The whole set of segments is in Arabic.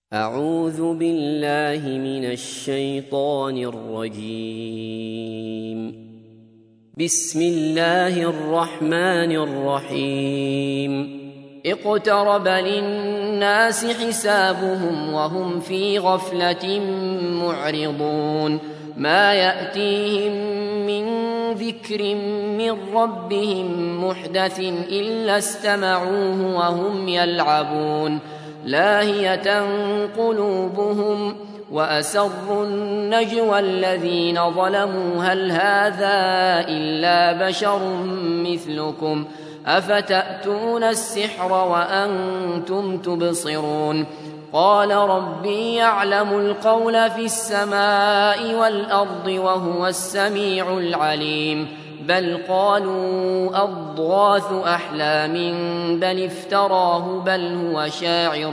أعوذ بالله من الشيطان الرجيم. بسم الله الرحمن الرحيم. اقترب للناس حسابهم وهم في غفلة معرضون. ما يأتيهم من ذكر من ربهم محدث إلا استمعوه وهم يلعبون. لاهية قلوبهم وأسروا النجوى الذين ظلموا هل هذا إلا بشر مثلكم أفتأتون السحر وأنتم تبصرون. قال ربي يعلم القول في السماء والأرض وهو السميع العليم. بل قالوا أضغاث أحلام بل افتراه بل هو شاعر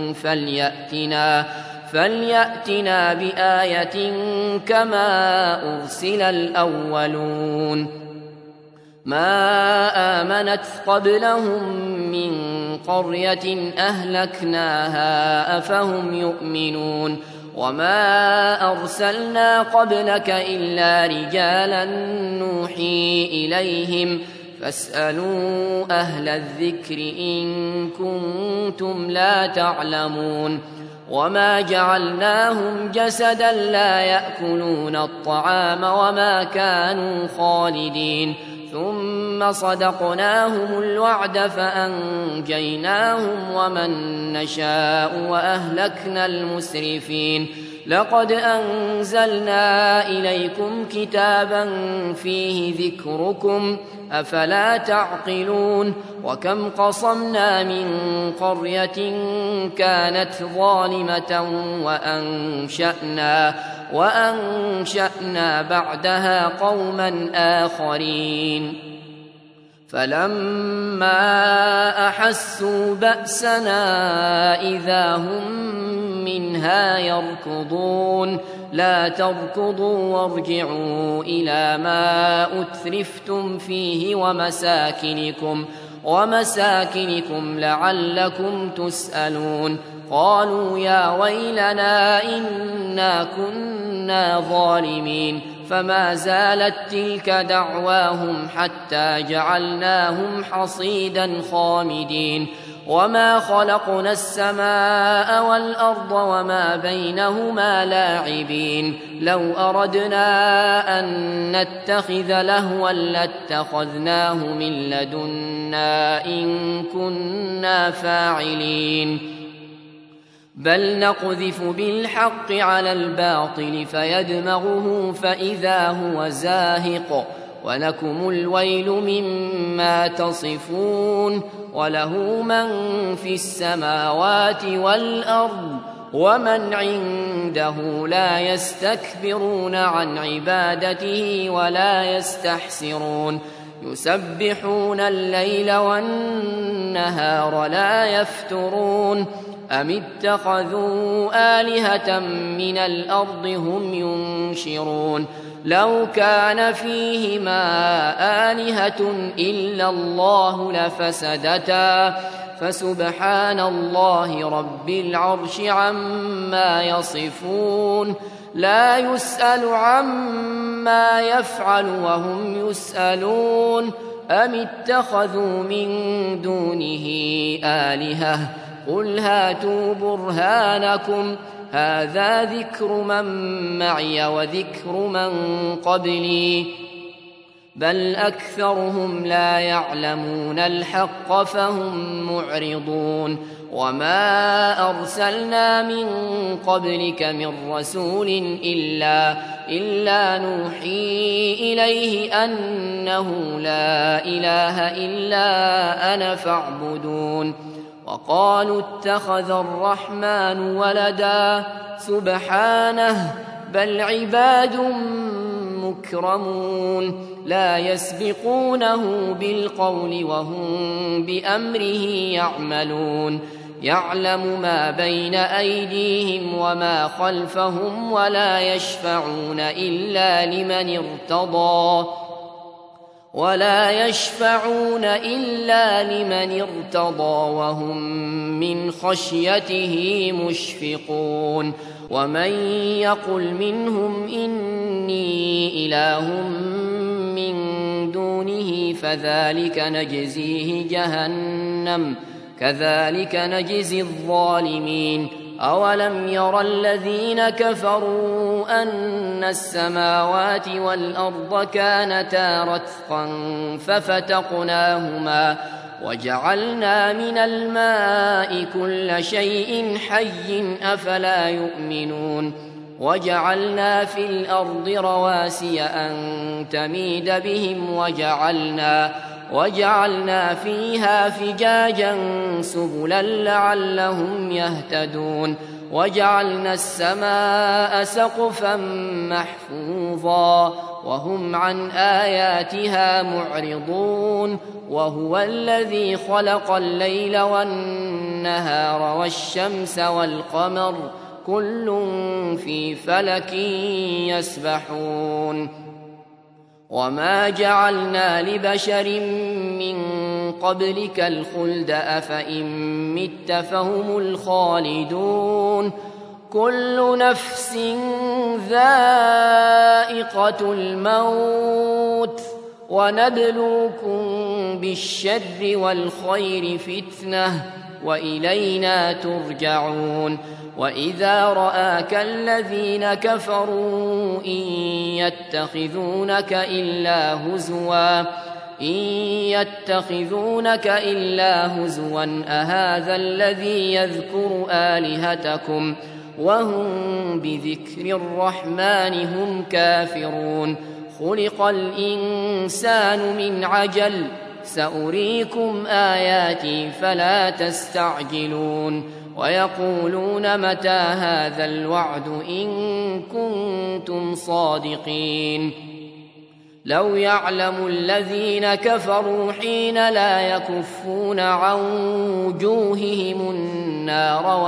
فليأتنا بآية كما أرسل الأولون. ما آمنت قبلهم من قرية أهلكناها أفهم يؤمنون. وما أرسلنا قبلك إلا رجالا نوحي إليهم فاسألوا أهل الذكر إن كنتم لا تعلمون. وما جعلناهم جسدا لا يأكلون الطعام وما كانوا خالدين. ثم صدقناهم الوعد فأنجيناهم ومن نشاء وأهلكنا المسرفين. لقد أنزلنا إليكم كتابا فيه ذكركم أفلا تعقلون. وكم قصمنا من قرية كانت ظالمة وأنشأنا بعدها قوما آخرين. فلما أحسوا بأسنا إذا هم منها يركضون. لا تركضوا وارجعوا إلى ما أترفتم فيه ومساكنكم لعلكم تسألون. قالوا يا ويلنا إنا كنا ظالمين. فما زالت تلك دعواهم حتى جعلناهم حصيدا خامدين. وما خلقنا السماء والأرض وما بينهما لاعبين. لو أردنا أن نتخذ لهوا لاتخذناه من لدنا إن كنا فاعلين. بل نقذف بالحق على الباطل فيدمغه فإذا هو زاهق ولكم الويل مما تصفون. وله من في السماوات والأرض ومن عنده لا يستكبرون عن عبادته ولا يستحسرون. يسبحون الليل والنهار لا يفترون. أم اتخذوا آلهة من الأرض هم ينشرون. لو كان فيهما آلهة إلا الله لفسدتا فسبحان الله رب العرش عما يصفون. لا يسأل عما يفعل وهم يسألون. أم اتخذوا من دونه آلهة قل هاتوا برهانكم هذا ذكر من معي وذكر من قبلي بل أكثرهم لا يعلمون الحق فهم معرضون. وما أرسلنا من قبلك من رسول إلا نوحي إليه أنه لا إله إلا أنا فاعبدون. وقالوا اتخذ الرحمن ولدا سبحانه بل عباد مكرمون لا يسبقونه بالقول وهم بأمره يعملون. يعلم ما بين أيديهم وما خلفهم ولا يشفعون إلا لمن ارتضى وهم من خشيته مشفقون ومن يقل منهم إني إله من دونه فذلك نجزيه جهنم كذلك نجزي الظالمين أولم ير الذين كفروا أن السماوات والأرض كانتا رتقا ففتقناهما وجعلنا من الماء كل شيء حي أفلا يؤمنون وجعلنا في الأرض رواسي أن تميد بهم وجعلنا فيها فجاجا سبلا لعلهم يهتدون وجعلنا السماء سقفا محفوظا وهم عن آياتها معرضون وهو الذي خلق الليل والنهار والشمس والقمر كل في فلك يسبحون وما جعلنا لبشر من قبلك الخلد أفإن مت فهم الخالدون كل نفس ذائقة الموت ونبلوكم بالشر والخير فتنة وإلينا ترجعون وإذا رآك الذين كفروا إن يتخذونك إلا هزوا أهذا الذي يذكر آلهتكم وهم بذكر الرحمن هم كافرون خلق الإنسان من عجل سأريكم آياتي فلا تستعجلون ويقولون متى هذا الوعد إن كنتم صادقين لو يعلم الذين كفروا حين لا يكفون عن وجوههم النار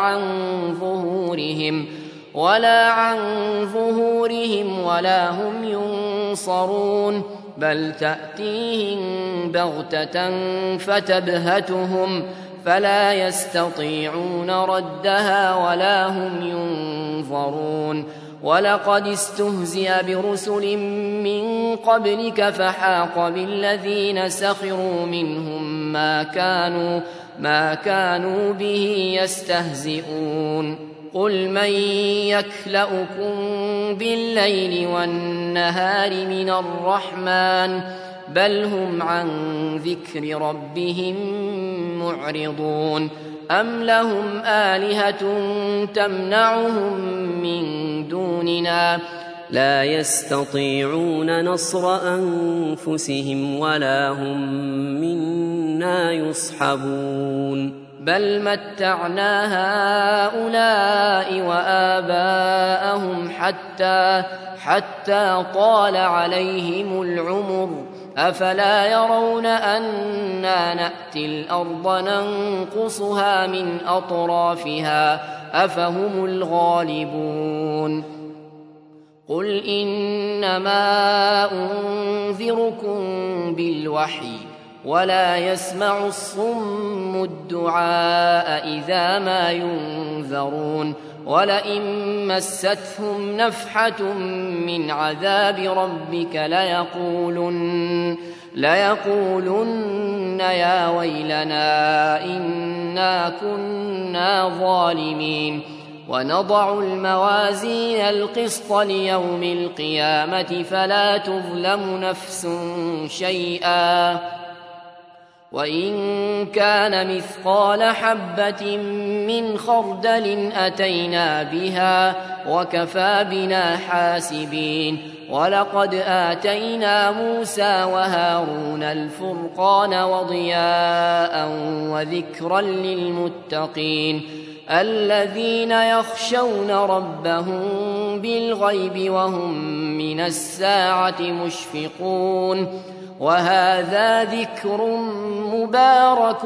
ولا عن ظهورهم ولا هم ينصرون بل تأتيهم بغتة فتبهتهم فلا يستطيعون ردها ولا هم ينظرون ولقد استهزئ برسل من قبلك فحاق بالذين سخروا منهم ما كانوا به يستهزئون قل من يكلؤكم بالليل والنهار من الرحمن بل هم عن ذكر ربهم معرضون أم لهم آلهة تمنعهم من دوننا لا يستطيعون نصر أنفسهم ولا هم منا يصحبون بل متعنا هؤلاء وآباءهم حتى طال عليهم العمر أفلا يرون أنا نأتي الأرض ننقصها من أطرافها أفهم الغالبون قل إنما أنذركم بالوحي ولا يسمع الصم الدعاء إذا ما ينذرون ولئن مستهم نفحة من عذاب ربك ليقولن يا ويلنا إنا كنا ظالمين ونضع الموازين القسط ليوم القيامة فلا تظلم نفس شيئا وإن كان مثقال حبة من خردل أتينا بها وكفى بنا حاسبين ولقد آتينا موسى وهارون الفرقان وضياء وذكرا للمتقين الذين يخشون ربهم بالغيب وهم من الساعة مشفقون وهذا ذكر مبارك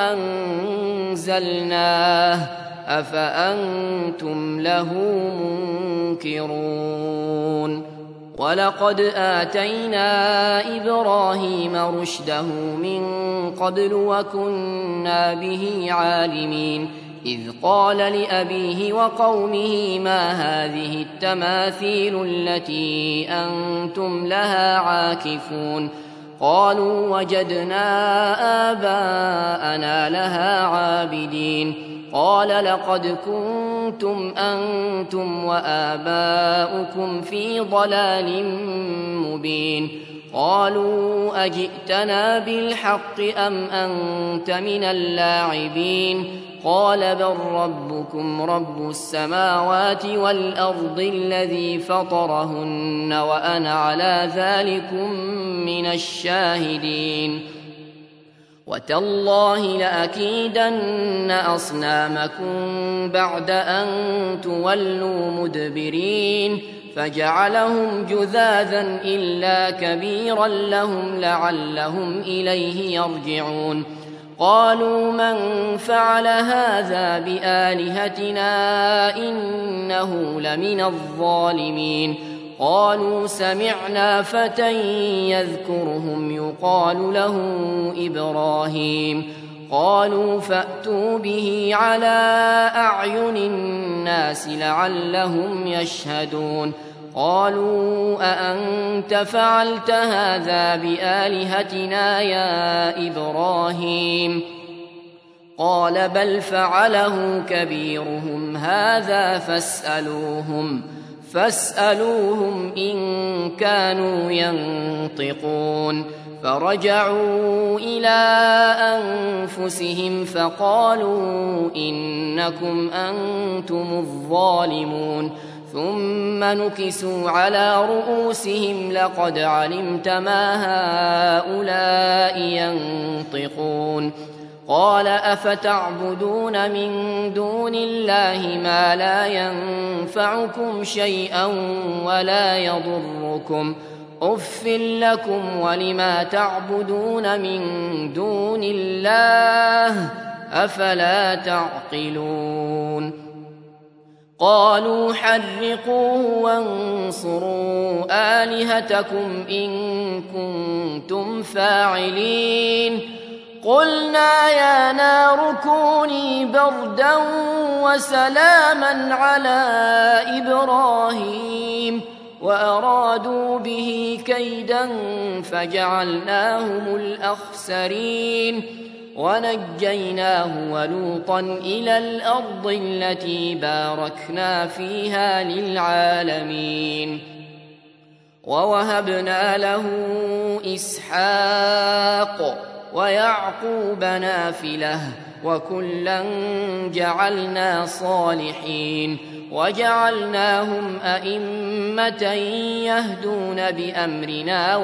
أنزلناه أفأنتم له منكرون ولقد آتينا إبراهيم رشده من قبل وكنا به عالمين إذ قال لأبيه وقومه ما هذه التماثيل التي أنتم لها عاكفون قالوا وجدنا آباءنا لها عابدين قال لقد كنتم أنتم وآباؤكم في ضلال مبين قالوا أجئتنا بالحق أم أنت من اللاعبين قال بل ربكم رب السماوات والأرض الذي فطرهن وأنا على ذلكم من الشاهدين وتالله لأكيدن أصنامكم بعد أن تولوا مدبرين فجعلهم جذاذا إلا كبيرا لهم لعلهم إليه يرجعون قالوا من فعل هذا بآلهتنا إنه لمن الظالمين قالوا سمعنا فتى يذكرهم يقال له إبراهيم قالوا فأتوا به على أعين الناس لعلهم يشهدون قالوا أأنت فعلت هذا بآلهتنا يا إبراهيم قال بل فعله كبيرهم هذا فاسألوهم إن كانوا ينطقون فرجعوا إلى أنفسهم فقالوا إنكم أنتم الظالمون ثم نكسوا على رؤوسهم لقد علمت ما هؤلاء ينطقون قال أفتعبدون من دون الله ما لا ينفعكم شيئا ولا يضركم أف لكم ولما تعبدون من دون الله أفلا تعقلون قالوا حرقوه وانصروا آلهتكم إن كنتم فاعلين قلنا يا نار كوني بردا وسلاما على إبراهيم وأرادوا به كيدا فجعلناهم الأخسرين ونجيناه ولوطا إلى الأرض التي باركنا فيها للعالمين ووهبنا له إسحاق ويعقوب نافلة وكلا جعلنا صالحين وجعلناهم أئمة يهدون بأمرنا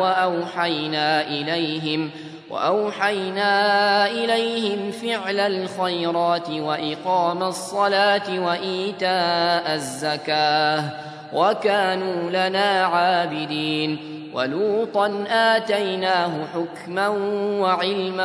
وأوحينا إليهم فعل الخيرات وإقام الصلاة وإيتاء الزكاة وكانوا لنا عابدين ولوطا آتيناه حكما وعلما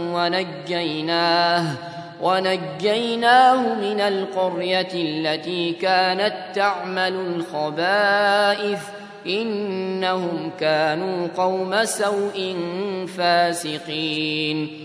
ونجيناه من القرية التي كانت تعمل الخبائث إنهم كانوا قوم سوء فاسقين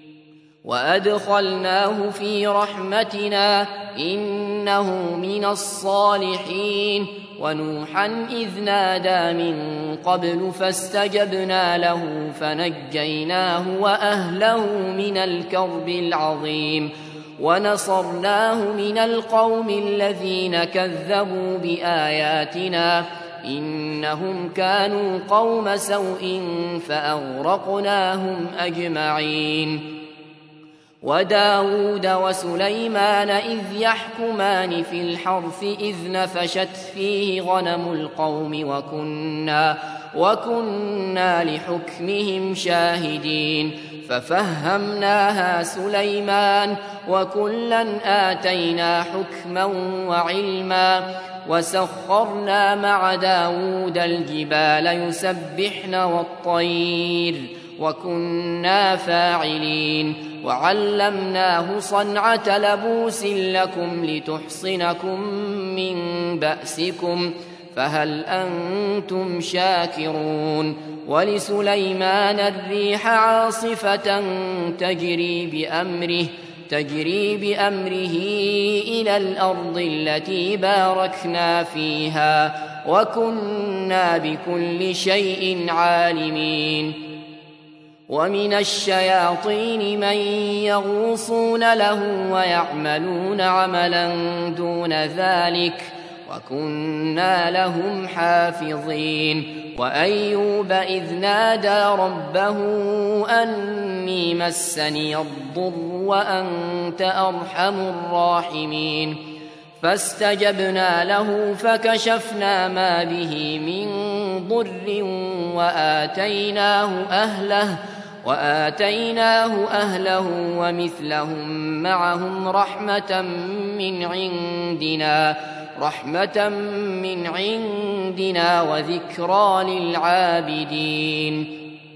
وأدخلناه في رحمتنا إنه من الصالحين ونوحا إذ نادى من قبل فاستجبنا له فنجيناه وأهله من الكرب العظيم ونصرناه من القوم الذين كذبوا بآياتنا إنهم كانوا قوم سوء فأغرقناهم أجمعين وداود وسليمان إذ يحكمان في الحرث إذ نفشت فيه غنم القوم وكنا لحكمهم شاهدين ففهمناها سليمان وكلا آتينا حكما وعلما وسخرنا مع داود الجبال يسبحن والطير وكنا فاعلين وعلمناه صنعة لبوس لكم لتحصنكم من بأسكم فهل أنتم شاكرون ولسليمان الريح عاصفة تجري بأمره إلى الأرض التي باركنا فيها وكنا بكل شيء عالمين ومن الشياطين من يغوصون له ويعملون عملا دون ذلك وكنا لهم حافظين وأيوب إذ نادى ربه أني مسني الضر وأنت أرحم الراحمين فاستجبنا له فكشفنا ما به من ضر وآتيناه أهله ومثلهم معهم رحمة من عندنا وذكرى للعابدين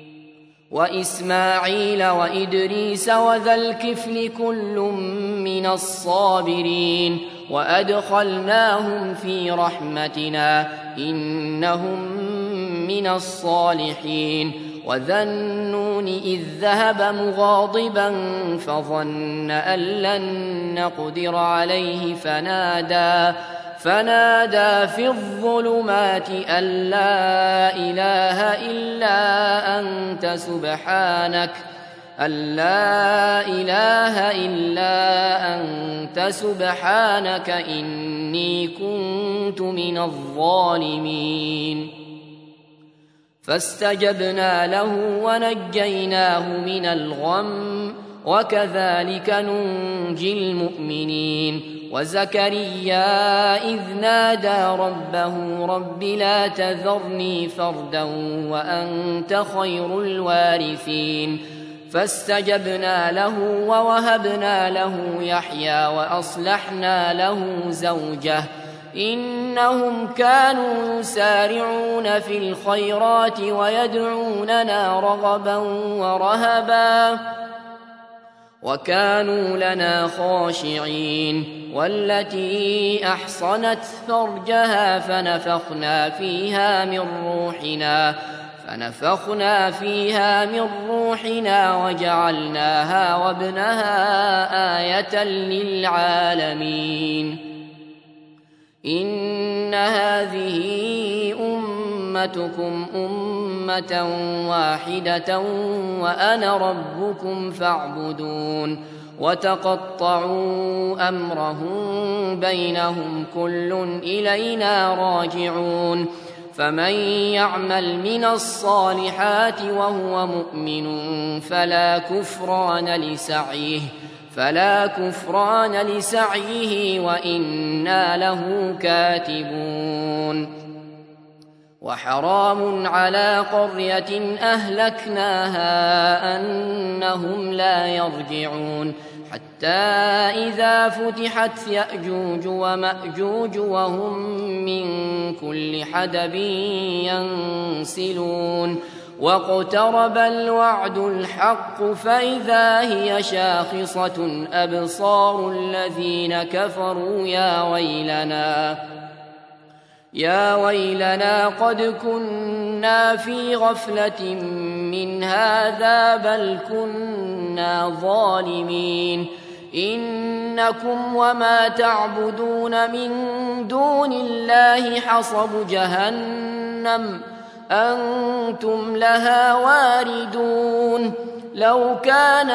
وإسماعيل وإدريس وذا الكفل كل من الصابرين وأدخلناهم في رحمتنا إنهم من الصالحين وذا النون إذ ذهب مغاضبا فظن أن لن نقدر عليه فنادى في الظلمات أن لا إله إلا أنت سبحانك إني كنت من الظالمين فاستجبنا له ونجيناه من الغم وكذلك ننجي المؤمنين وزكريا إذ نادى ربه رب لا تذرني فردا وأنت خير الوارثين فاستجبنا له ووهبنا له يحيى وأصلحنا له زوجه إنهم كانوا يسارعون في الخيرات ويدعوننا رغبا ورهبا وكانوا لنا خاشعين والتي أحصنت فرجها فنفخنا فيها من روحنا وجعلناها وابنها آية للعالمين إن هذه أمتكم أمة واحدة وأنا ربكم فاعبدون وتقطعوا أمرهم بينهم كل إلينا راجعون فمن يعمل من الصالحات وهو مؤمن فلا كفران لسعيه وإنا له كاتبون وحرام على قرية أهلكناها أنهم لا يرجعون حتى إذا فتحت يأجوج ومأجوج وهم من كل حدب ينسلون واقترب الوعد الحق فإذا هي شاخصة أبصار الذين كفروا يا ويلنا قد كنا في غفلة من هذا بل كنا ظالمين إنكم وما تعبدون من دون الله حصب جهنم أنتم لها واردون لو كان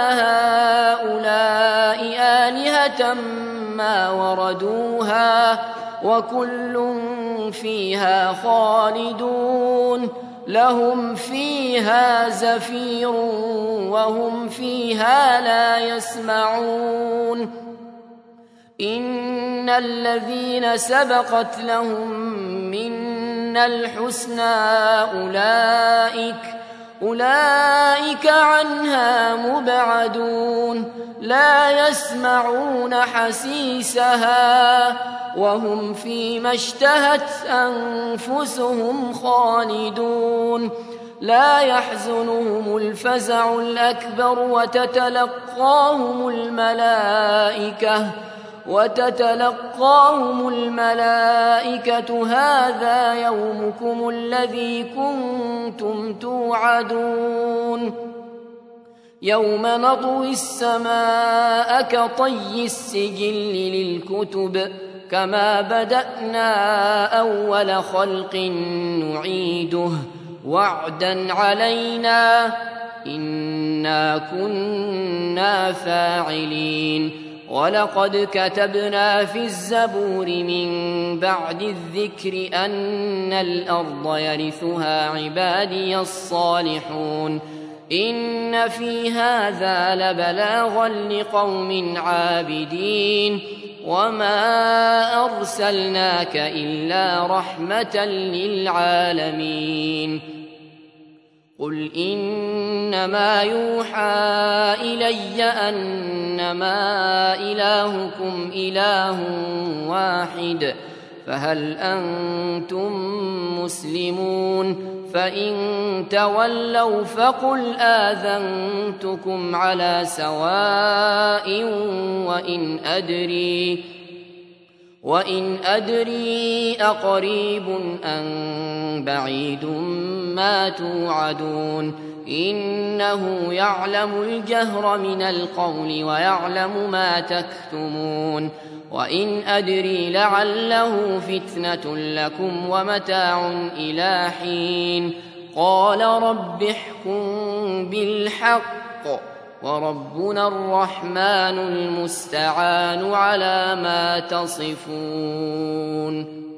هؤلاء آلهة ما وردوها وكل فيها خالدون لهم فيها زفير وهم فيها لا يسمعون إن الذين سبقت لهم منا الحسنى أولئك عنها مبعدون لا يسمعون حسيسها وهم فيما اشتهت أنفسهم خالدون لا يحزنهم الفزع الأكبر وتتلقاهم الملائكة وتتلقاهم الملائكة هذا يومكم الذي كنتم توعدون يوم نطوي السماء كطي السجل للكتب كما بدأنا أول خلق نعيده وعدا علينا إنا كنا فاعلين ولقد كتبنا في الزبور من بعد الذكر أن الأرض يرثها عبادي الصالحون إن في هذا لبلاغا لقوم عابدين وما أرسلناك إلا رحمة للعالمين قل إنما يوحى إلي أنما إلهكم إله واحد فهل أنتم مسلمون فإن تولوا فقل آذنتكم على سواء وإن أدري أقريب أم بعيد ما توعدون إنه يعلم الجهر من القول ويعلم ما تكتمون وإن أدري لعله فتنة لكم ومتاع إلى حين قال رب احكم بالحق وربنا الرحمن المستعان على ما تصفون